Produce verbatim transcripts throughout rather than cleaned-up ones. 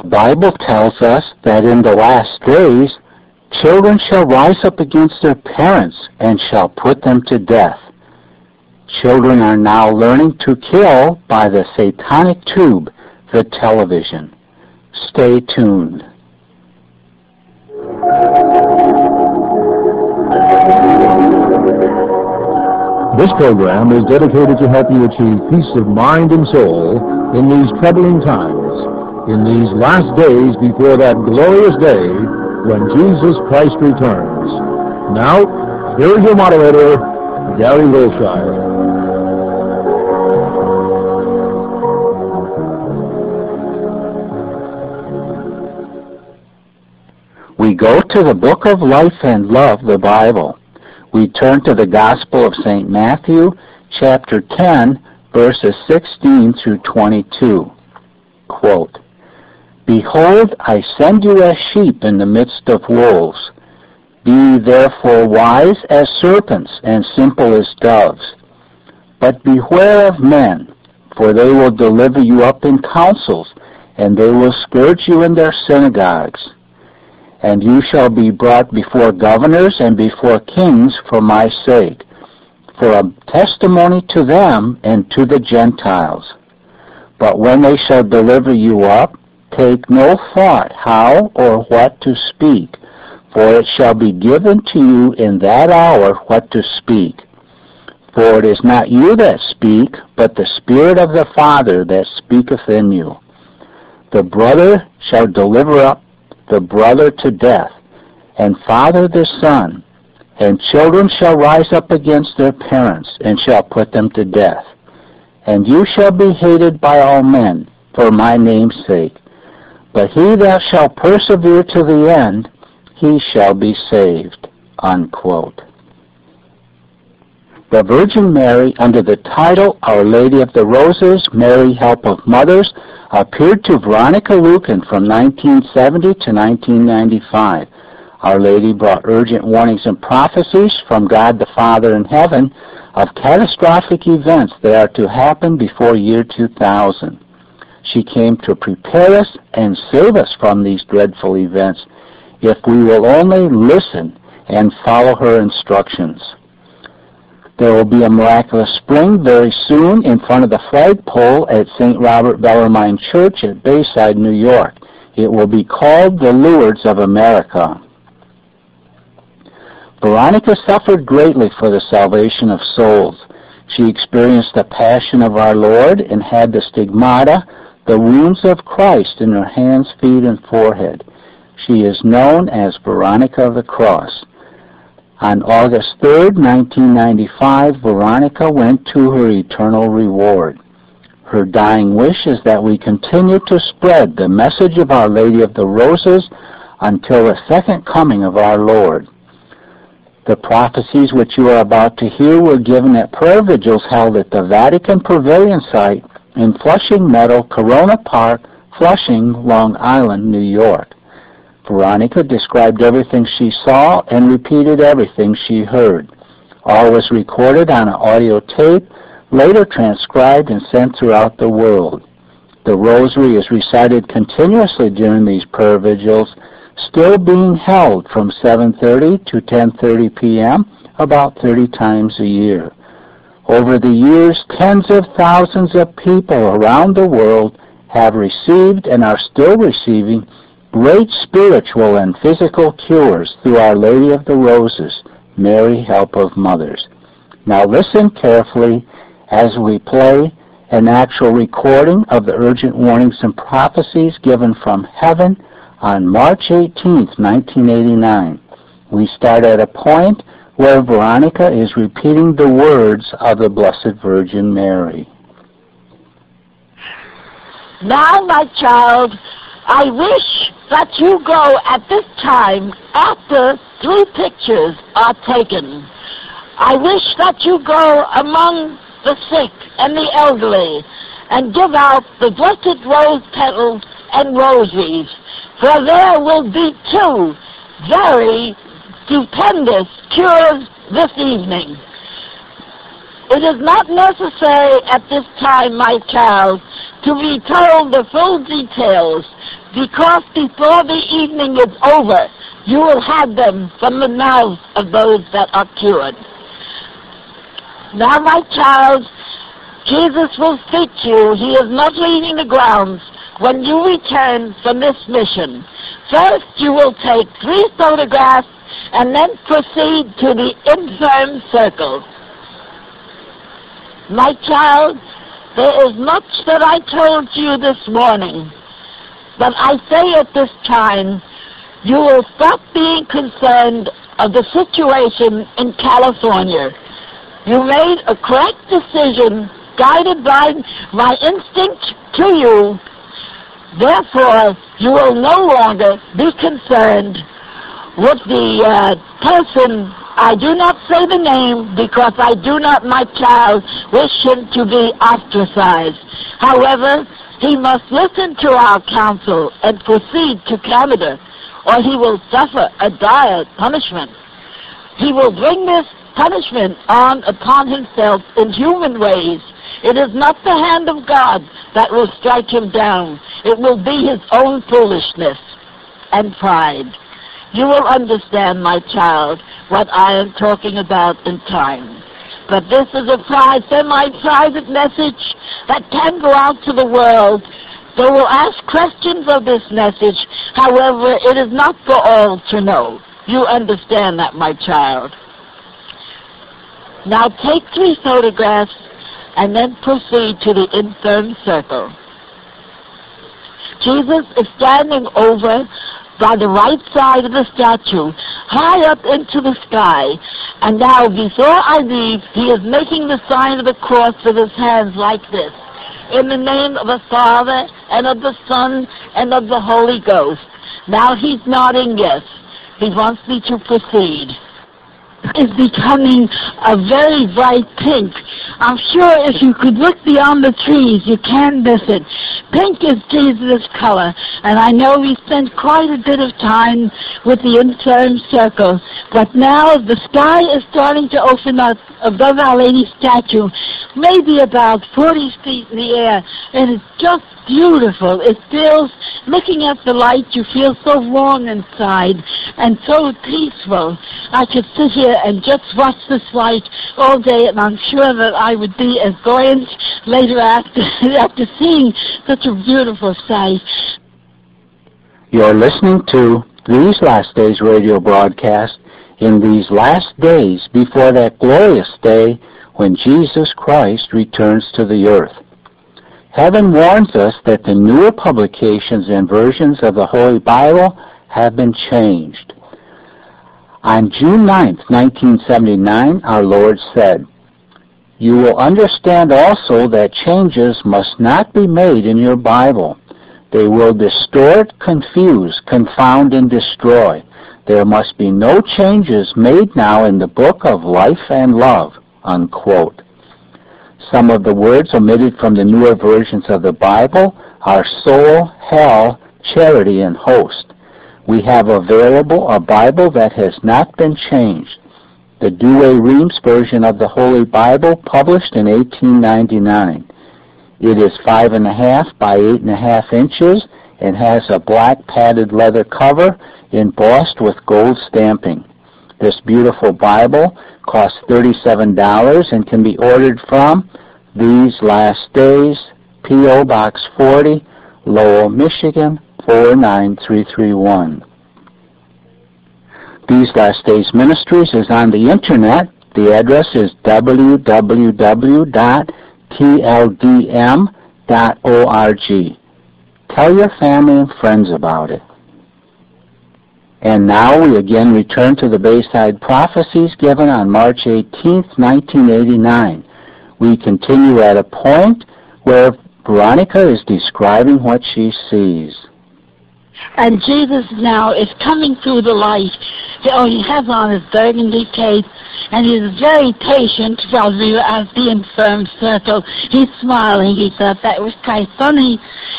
The Bible tells us that in the last days, children shall rise up against their parents and shall put them to death. Children are now learning to kill by the satanic tube, the television. Stay tuned. This program is dedicated to help you achieve peace of mind and soul in these troubling times, in these last days before that glorious day when Jesus Christ returns. Now, here is your moderator, Gary Wilshire. We go to the book of life and love, the Bible. We turn to the Gospel of Saint Matthew, chapter ten, verses sixteen through twenty-two. Quote, "Behold, I send you as sheep in the midst of wolves. Be ye therefore wise as serpents and simple as doves. But beware of men, for they will deliver you up in councils, and they will scourge you in their synagogues. And you shall be brought before governors and before kings for my sake, for a testimony to them and to the Gentiles. But when they shall deliver you up, take no thought how or what to speak, for it shall be given to you in that hour what to speak. For it is not you that speak, but the Spirit of the Father that speaketh in you. The brother shall deliver up the brother to death, and father the son, and children shall rise up against their parents, and shall put them to death. And you shall be hated by all men for my name's sake. But he that shall persevere to the end, he shall be saved." Unquote. The Virgin Mary, under the title Our Lady of the Roses, Mary, Help of Mothers, appeared to Veronica Lucan from nineteen seventy to nineteen ninety-five. Our Lady brought urgent warnings and prophecies from God the Father in heaven of catastrophic events that are to happen before year two thousand. She came to prepare us and save us from these dreadful events if we will only listen and follow her instructions. There will be a miraculous spring very soon in front of the flagpole at Saint Robert Bellarmine Church at Bayside, New York. It will be called the Lourdes of America. Veronica suffered greatly for the salvation of souls. She experienced the passion of our Lord and had the stigmata, the wounds of Christ, in her hands, feet, and forehead. She is known as Veronica of the Cross. On August third, nineteen ninety-five, Veronica went to her eternal reward. Her dying wish is that we continue to spread the message of Our Lady of the Roses until the second coming of our Lord. The prophecies which you are about to hear were given at prayer vigils held at the Vatican Pavilion site in Flushing Meadow, Corona Park, Flushing, Long Island, New York. Veronica described everything she saw and repeated everything she heard. All was recorded on an audio tape, later transcribed and sent throughout the world. The rosary is recited continuously during these prayer vigils, still being held from seven thirty to ten thirty p.m. about thirty times a year. Over the years, tens of thousands of people around the world have received and are still receiving great spiritual and physical cures through Our Lady of the Roses, Mary, Help of Mothers. Now listen carefully as we play an actual recording of the urgent warnings and prophecies given from heaven on March eighteenth, nineteen eighty-nine. We start at a point where Veronica is repeating the words of the Blessed Virgin Mary. "Now, my child, I wish that you go at this time after three pictures are taken. I wish that you go among the sick and the elderly and give out the blessed rose petals and rosaries, for there will be two very stupendous cures this evening. It is not necessary at this time, my child, to be told the full details, because before the evening is over, you will have them from the mouths of those that are cured. Now, my child, Jesus will speak to you. He is not leaving the grounds when you return from this mission. First, you will take three photographs and then proceed to the infirm circle. My child, there is much that I told you this morning, but I say at this time, you will stop being concerned of the situation in California. You made a correct decision guided by my instinct to you. Therefore, you will no longer be concerned with the uh, person. I do not say the name because I do not, my child, wish him to be ostracized. However, he must listen to our counsel and proceed to Canada, or he will suffer a dire punishment. He will bring this punishment on upon himself in human ways. It is not the hand of God that will strike him down. It will be his own foolishness and pride. You will understand, my child, what I am talking about in time. But this is a private, semi-private message that can go out to the world. They will ask questions of this message. However, it is not for all to know. You understand that, my child. Now take three photographs and then proceed to the infirm circle. Jesus is standing over by the right side of the statue, high up into the sky. And now, before I leave, he is making the sign of the cross with his hands like this. In the name of the Father, and of the Son, and of the Holy Ghost. Now he's nodding yes. He wants me to proceed. Is becoming a very bright pink. I'm sure if you could look beyond the trees, you can miss it. Pink is Jesus' color, and I know we spent quite a bit of time with the infirm circle, but now the sky is starting to open up above Our Lady's statue, maybe about forty feet in the air, and it's just beautiful. It feels, looking at the light, you feel so warm inside and so peaceful. I could sit here and just watch this light all day, and I'm sure that I would be as buoyant later after, after seeing such a beautiful sight. You're listening to These Last Days radio broadcast in these last days before that glorious day when Jesus Christ returns to the earth. Heaven warns us that the newer publications and versions of the Holy Bible have been changed. On June ninth, nineteen seventy-nine, our Lord said, "You will understand also that changes must not be made in your Bible. They will distort, confuse, confound, and destroy. There must be no changes made now in the book of life and love," unquote. Some of the words omitted from the newer versions of the Bible are soul, hell, charity, and host. We have available a Bible that has not been changed. The Douay-Rheims version of the Holy Bible, published in eighteen ninety-nine. It is five and a half by eight and a half inches and has a black padded leather cover embossed with gold stamping. This beautiful Bible costs thirty-seven dollars and can be ordered from These Last Days, P O Box forty, Lowell, Michigan, four nine three three one. These Last Days Ministries is on the Internet. The address is w w w dot t l d m dot org. Tell your family and friends about it. And now we again return to the Bayside Prophecies given on March eighteenth, nineteen eighty-nine. We continue at a point where Veronica is describing what she sees. And Jesus now is coming through the light. Oh, he has on his burgundy cape, and he is very patient while we were at the infirm circle. He's smiling. He thought that was quite funny.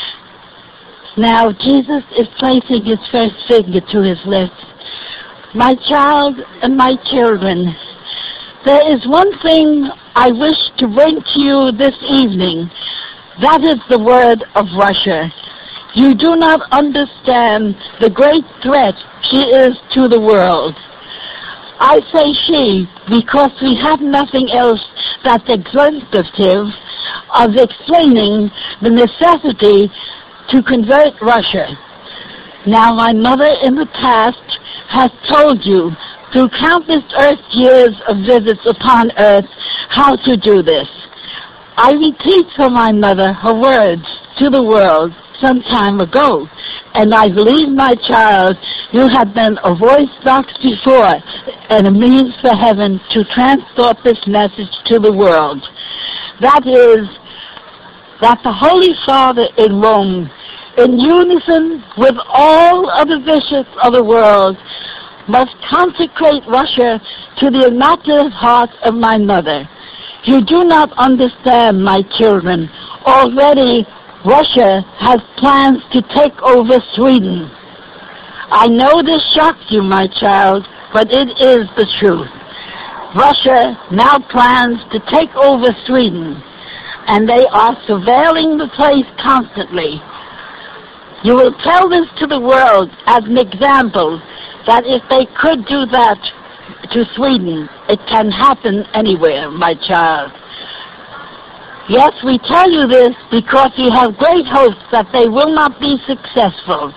Now Jesus is placing his first finger to his lips. My child and my children, there is one thing I wish to bring to you this evening. That is the word of Russia. You do not understand the great threat she is to the world. I say she because we have nothing else that's exemplificative of explaining the necessity to convert Russia. Now, my mother in the past has told you through countless Earth years of visits upon Earth how to do this. I repeat for my mother her words to the world some time ago, and I believe, my child, you have been a voice box before and a means for heaven to transport this message to the world. That is, that the Holy Father in Rome, in unison with all other bishops of the world, must consecrate Russia to the Immaculate Heart of my mother. You do not understand, my children. Already Russia has plans to take over Sweden. I know this shocks you, my child, but it is the truth. Russia now plans to take over Sweden, and they are surveilling the place constantly. You will tell this to the world as an example that if they could do that to Sweden, it can happen anywhere, my child. Yes, we tell you this because we have great hopes that they will not be successful.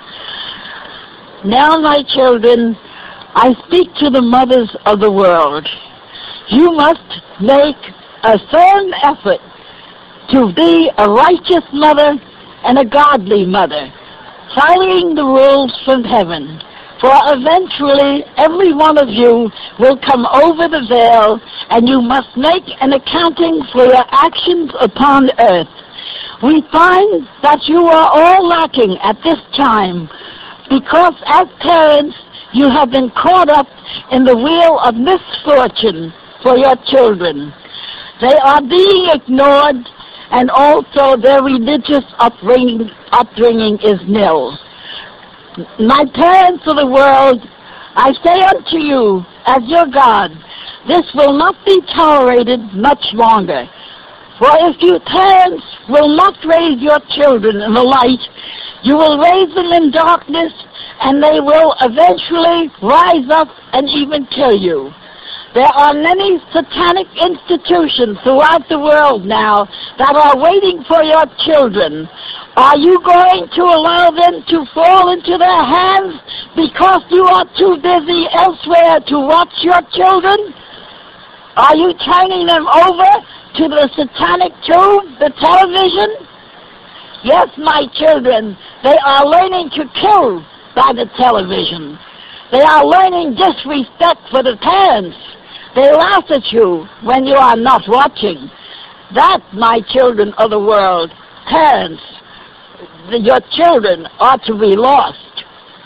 Now, my children, I speak to the mothers of the world. You must make a firm effort to be a righteous mother and a godly mother, following the rules from heaven. For eventually every one of you will come over the veil, and you must make an accounting for your actions upon earth. We find that you are all lacking at this time, because as parents you have been caught up in the wheel of misfortune for your children. They are being ignored, and also their religious upbringing, upbringing is nil. My parents of the world, I say unto you, as your God, this will not be tolerated much longer. For if you parents will not raise your children in the light, you will raise them in darkness, and they will eventually rise up and even kill you. There are many satanic institutions throughout the world now that are waiting for your children. Are you going to allow them to fall into their hands because you are too busy elsewhere to watch your children? Are you turning them over to the satanic tube, the television? Yes, my children, they are learning to kill by the television. They are learning disrespect for the parents. They laugh at you when you are not watching. That, my children of the world, parents, your children ought to be lost.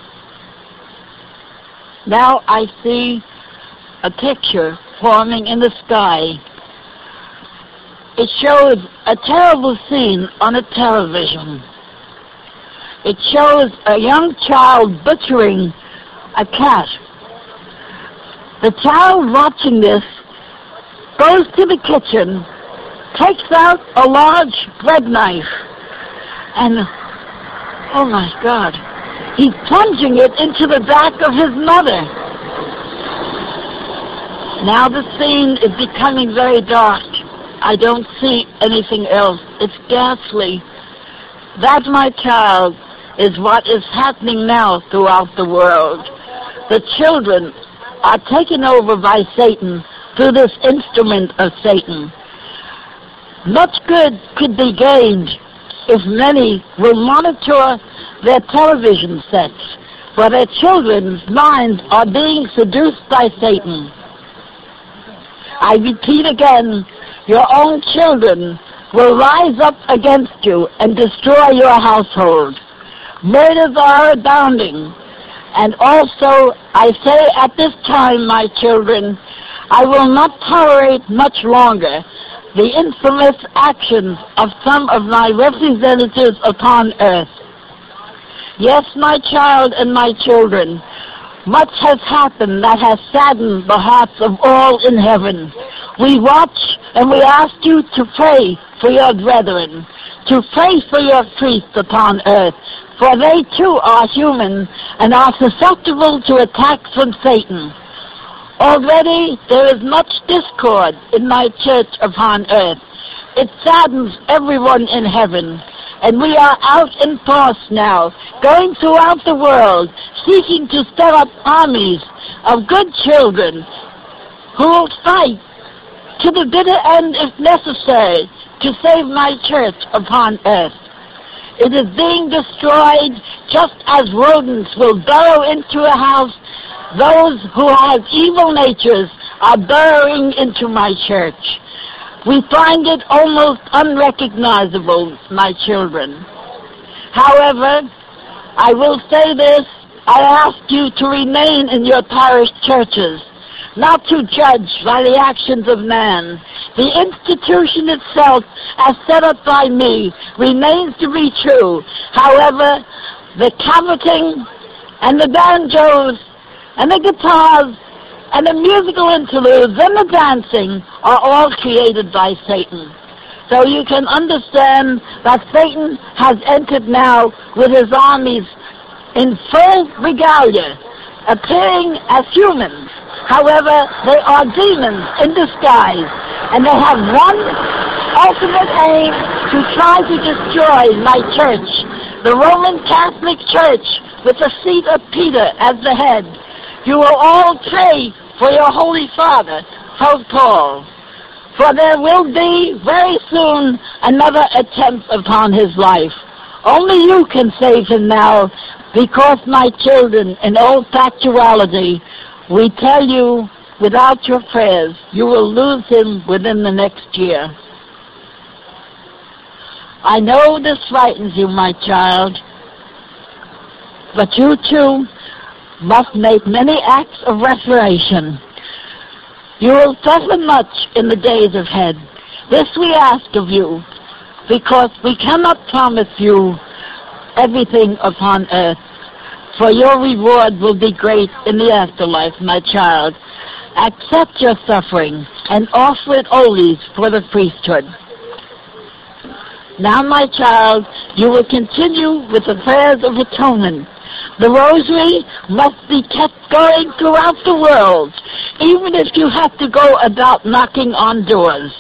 Now I see a picture forming in the sky. It shows a terrible scene on a television. It shows a young child butchering a cat. The child watching this goes to the kitchen, takes out a large bread knife, and, oh my God, he's plunging it into the back of his mother. Now the scene is becoming very dark. I don't see anything else. It's ghastly. That, my child, is what is happening now throughout the world. The children are taken over by Satan through this instrument of Satan. Much good could be gained if many will monitor their television sets, for their children's minds are being seduced by Satan. I repeat again, your own children will rise up against you and destroy your household. Murders are abounding. And also, I say at this time, my children, I will not tolerate much longer the infamous actions of some of my representatives upon earth. Yes, my child and my children, much has happened that has saddened the hearts of all in heaven. We watch and we ask you to pray for your brethren. to pray for your priests upon earth, for they too are human and are susceptible to attacks from Satan. Already there is much discord in my church upon earth. It saddens everyone in heaven. And we are out in force now, going throughout the world, seeking to stir up armies of good children who will fight to the bitter end if necessary to save my church upon earth. It is being destroyed just as rodents will burrow into a house. Those who have evil natures are burrowing into my church. We find it almost unrecognizable, my children. However, I will say this, I ask you to remain in your parish churches, not to judge by the actions of man. The institution itself, as set up by me, remains to be true. However, the caboting and the banjos and the guitars and the musical interludes and the dancing are all created by Satan. So you can understand that Satan has entered now with his armies in full regalia, appearing as humans. However, they are demons in disguise, and they have one ultimate aim to try to destroy my church, the Roman Catholic Church, with the seat of Peter as the head. You will all pray for your Holy Father, Pope Paul, for there will be very soon another attempt upon his life. Only you can save him now, because, my children, in all factuality, we tell you, without your prayers, you will lose him within the next year. I know this frightens you, my child, but you too must make many acts of reparation. You will suffer much in the days ahead. This we ask of you, because we cannot promise you everything upon earth, for your reward will be great in the afterlife, my child. Accept your suffering and offer it always for the priesthood. Now, my child, you will continue with the prayers of atonement. The rosary must be kept going throughout the world, even if you have to go about knocking on doors.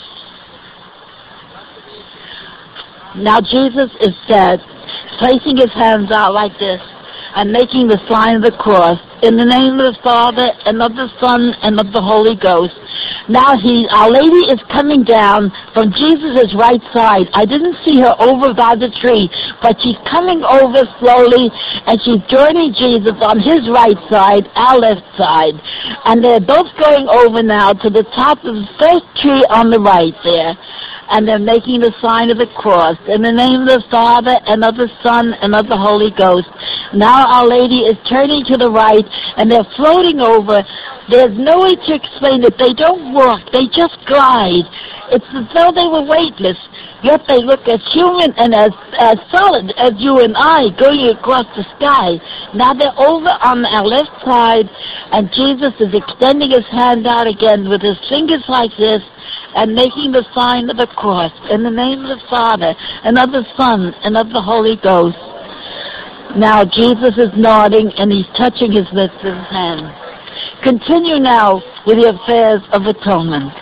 Now Jesus is said, placing his hands out like this and making the sign of the cross in the name of the Father and of the Son and of the Holy Ghost. Now he, Our Lady is coming down from Jesus' right side. I didn't see her over by the tree, but she's coming over slowly, and she's joining Jesus on his right side, our left side. And they're both going over now to the top of the first tree on the right there. And they're making the sign of the cross in the name of the Father and of the Son and of the Holy Ghost. Now Our Lady is turning to the right, and they're floating over. There's no way to explain it. They don't walk. They just glide. It's as though they were weightless, yet they look as human and as, as solid as you and I going across the sky. Now they're over on our left side, and Jesus is extending his hand out again with his fingers like this, and making the sign of the cross in the name of the Father and of the Son and of the Holy Ghost. Now Jesus is nodding, and he's touching his lips with his hand. Continue now with the affairs of atonement.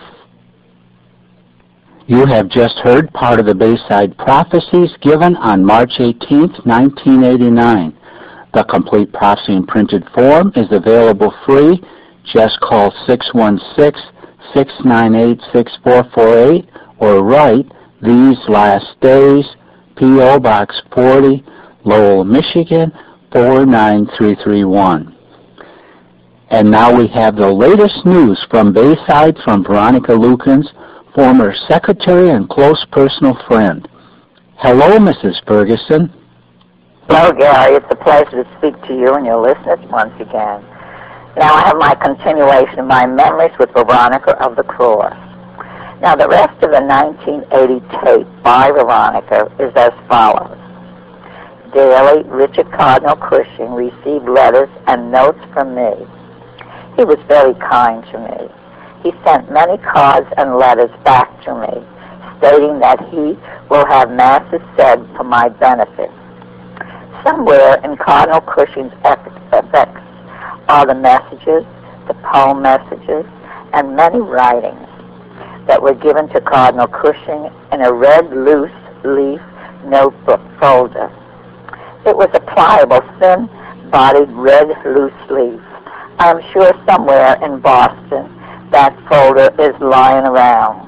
You have just heard part of the Bayside Prophecies given on March eighteenth, nineteen eighty-nine. The complete prophecy in printed form is available free. Just call six one six, six nine eight, six four four eight or write These Last Days, P O Box forty, Lowell, Michigan, four nine three three one. And now we have the latest news from Bayside from Veronica Lukens, former secretary and close personal friend. Hello, Missus Ferguson. Hello, Gary. It's a pleasure to speak to you and your listeners once again. Now I have my continuation of my memories with Veronica of the Cross. Now the rest of the nineteen eighty tape by Veronica is as follows. Daily, Richard Cardinal Cushing received letters and notes from me. He was very kind to me. He sent many cards and letters back to me, stating that he will have masses said for my benefit. Somewhere in Cardinal Cushing's effects are the messages, the poem messages, and many writings that were given to Cardinal Cushing in a red loose leaf notebook folder. It was a pliable, thin-bodied red loose leaf. I am sure somewhere in Boston that folder is lying around.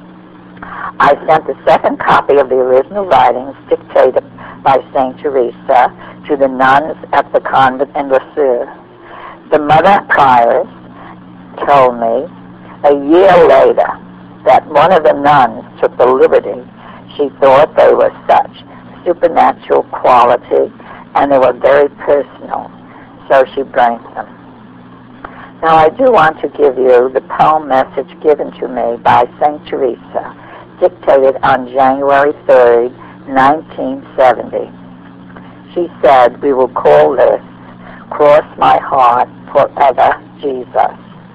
I sent the second copy of the original writings dictated by Saint Teresa to the nuns at the convent in Lisieux. The mother prioress told me a year later that one of the nuns took the liberty. She thought they were such supernatural quality and they were very personal, so she burnt them. Now I do want to give you the poem message given to me by Saint Teresa, dictated on January third, nineteen seventy. She said, we will call this, Cross My Heart Forever, Jesus.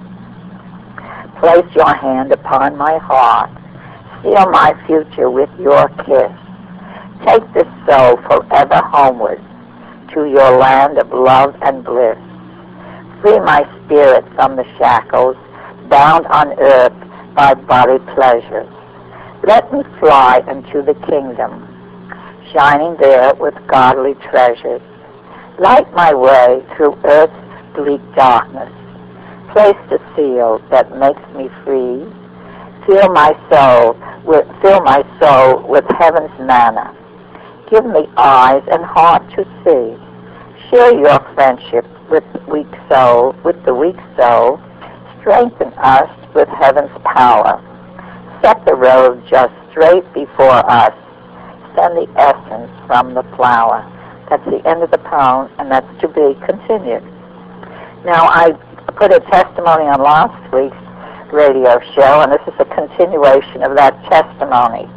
Place your hand upon my heart. Seal my future with your kiss. Take this soul forever homeward to your land of love and bliss. Free my spirit from the shackles bound on earth by body pleasures. Let me fly into the kingdom, shining there with godly treasures. Light my way through earth's bleak darkness. Place the seal that makes me free. Fill my soul with, fill my soul with heaven's manna. Give me eyes and heart to see. Share your friendship with weak soul, with the weak soul. Strengthen us with heaven's power. Set the road just straight before us. Send the essence from the flower. That's the end of the poem, and that's to be continued. Now, I put a testimony on last week's radio show, and this is a continuation of that testimony.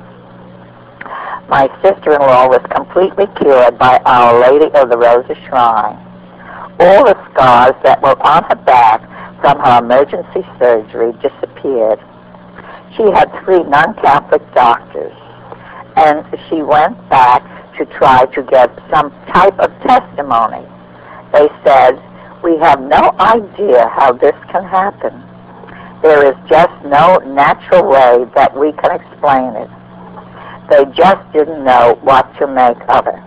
My sister-in-law was completely cured by Our Lady of the Rosy Shrine. All the scars that were on her back from her emergency surgery disappeared. She had three non-Catholic doctors, and she went back to try to get some type of testimony. They said, we have no idea how this can happen. There is just no natural way that we can explain it. They just didn't know what to make of it.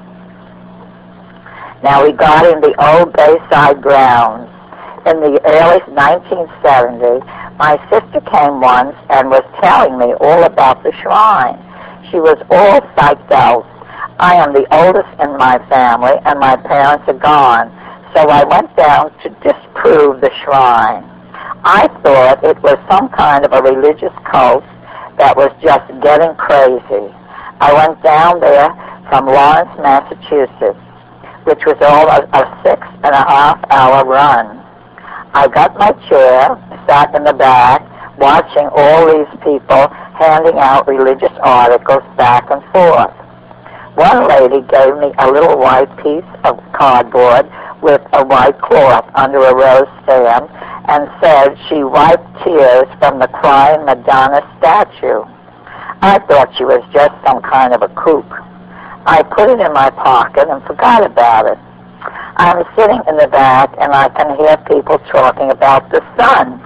Now, we got in the old Bayside grounds. In the early nineteen seventies, my sister came once and was telling me all about the shrine. She was all psyched out. I am the oldest in my family, and my parents are gone, so I went down to disprove the shrine. I thought it was some kind of a religious cult that was just getting crazy. I went down there from Lawrence, Massachusetts, which was all a, a six and a half hour run. I got my chair, sat in the back, watching all these people handing out religious articles back and forth. One lady gave me a little white piece of cardboard with a white cloth under a rose stem and said she wiped tears from the crying Madonna statue. I thought she was just some kind of a kook. I put it in my pocket and forgot about it. I'm sitting in the back and I can hear people talking about the sun.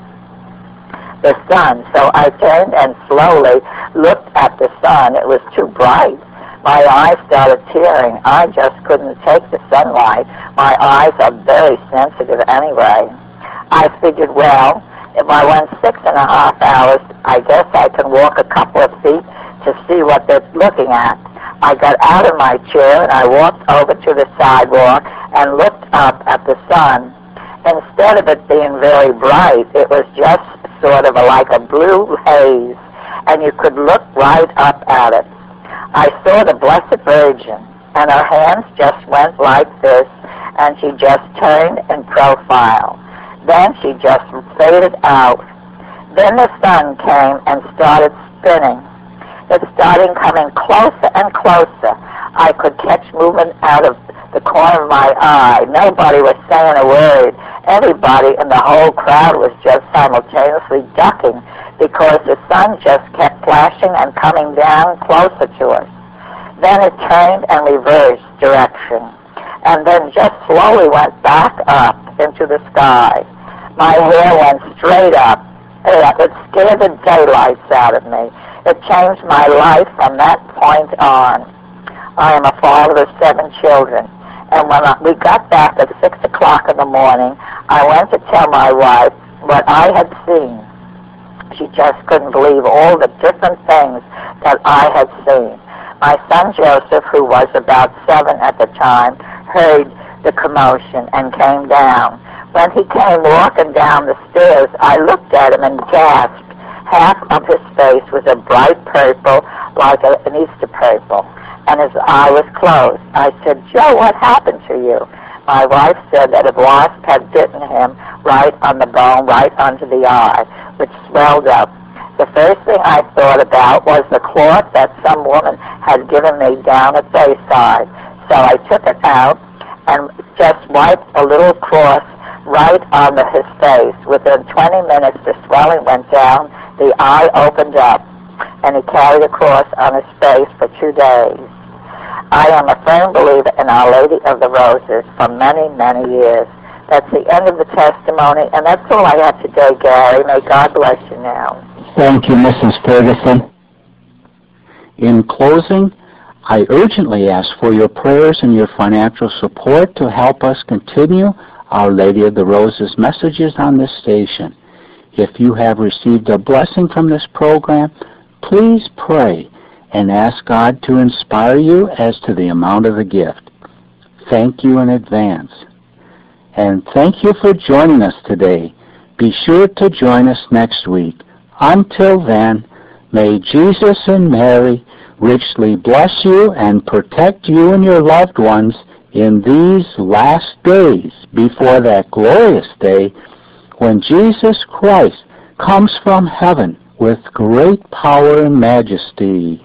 The sun. So I turned and slowly looked at the sun. It was too bright. My eyes started tearing. I just couldn't take the sunlight. My eyes are very sensitive anyway. I figured, well, if I went six and a half hours, I guess I can walk a couple of feet to see what they're looking at. I got out of my chair and I walked over to the sidewalk and looked up at the sun. Instead of it being very bright, it was just sort of a, like a blue haze, and you could look right up at it. I saw the Blessed Virgin, and her hands just went like this, and she just turned in profile. Then she just faded out. Then the sun came and started spinning. It started coming closer and closer. I could catch movement out of the corner of my eye. Nobody was saying a word. Everybody in the whole crowd was just simultaneously ducking because the sun just kept flashing and coming down closer to us. Then it turned and reversed direction, and then just slowly went back up into the sky. My hair went straight up. It scared the daylights out of me. It changed my life from that point on. I am a father of seven children, and when I, we got back at six o'clock in the morning, I went to tell my wife what I had seen. She just couldn't believe all the different things that I had seen. My son Joseph, who was about seven at the time, heard the commotion and came down. When he came walking down the stairs, I looked at him and gasped. Half of his face was a bright purple, like a, an Easter purple, and his eye was closed. I said, Joe, what happened to you? My wife said that a wasp had bitten him right on the bone, right under the eye, which swelled up. The first thing I thought about was the cloth that some woman had given me down at Bayside. So I took it out and just wiped a little cross right on the, his face. Within twenty minutes, the swelling went down, the eye opened up, and he carried a cross on his face for two days. I am a firm believer in Our Lady of the Roses for many, many years. That's the end of the testimony, and that's all I have today, Gary. May God bless you now. Thank you, Missus Ferguson. In closing, I urgently ask for your prayers and your financial support to help us continue Our Lady of the Roses messages on this station. If you have received a blessing from this program, please pray and ask God to inspire you as to the amount of the gift. Thank you in advance. And thank you for joining us today. Be sure to join us next week. Until then, may Jesus and Mary richly bless you and protect you and your loved ones in these last days before that glorious day when Jesus Christ comes from heaven with great power and majesty.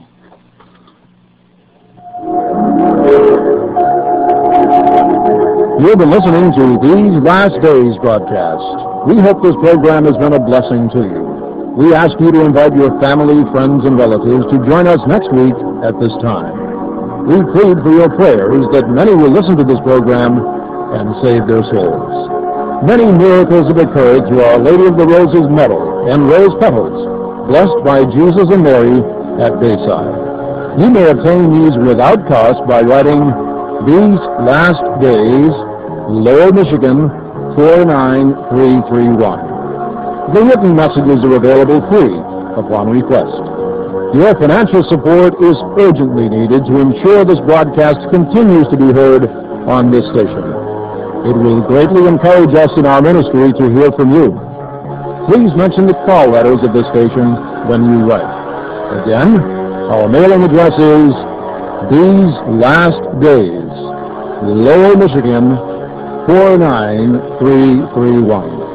You've been listening to These Last Days broadcast. We hope this program has been a blessing to you. We ask you to invite your family, friends, and relatives to join us next week at this time. We plead for your prayers that many will listen to this program and save their souls. Many miracles have occurred through Our Lady of the Roses medal and rose petals, blessed by Jesus and Mary at Bayside. You may obtain these without cost by writing These Last Days, Lower Michigan, four nine three three one. The written messages are available free upon request. Your financial support is urgently needed to ensure this broadcast continues to be heard on this station. It will greatly encourage us in our ministry to hear from you. Please mention the call letters of this station when you write. Again, our mailing address is These Last Days, Lower Michigan, four nine three three one.